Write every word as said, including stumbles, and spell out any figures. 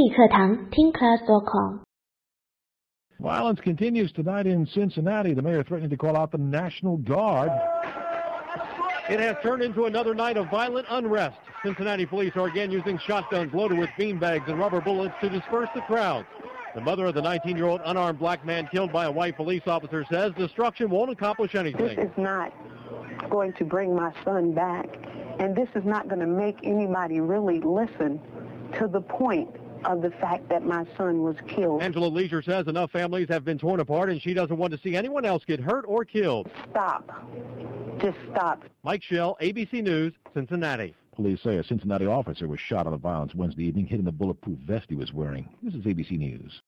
理课堂听 class dot com。 Violence continues tonight in Cincinnati. The mayor threatening to call out the National Guard. It has turned into another night of violent unrest. Cincinnati police are again using shotguns loaded with beanbags and rubber bullets to disperse the crowds. The mother of the nineteen-year-old unarmed black man killed by a white police officer says destruction won't accomplish anything. This is not going to bring my son back, and this is not going to make anybody really listen to the point of the fact that my son was killed. Angela Leisure says enough families have been torn apart and she doesn't want to see anyone else get hurt or killed. Stop. Just stop. Mike Schell, A B C News, Cincinnati. Police say a Cincinnati officer was shot out of violence Wednesday evening, hitting the bulletproof vest he was wearing. This is A B C News.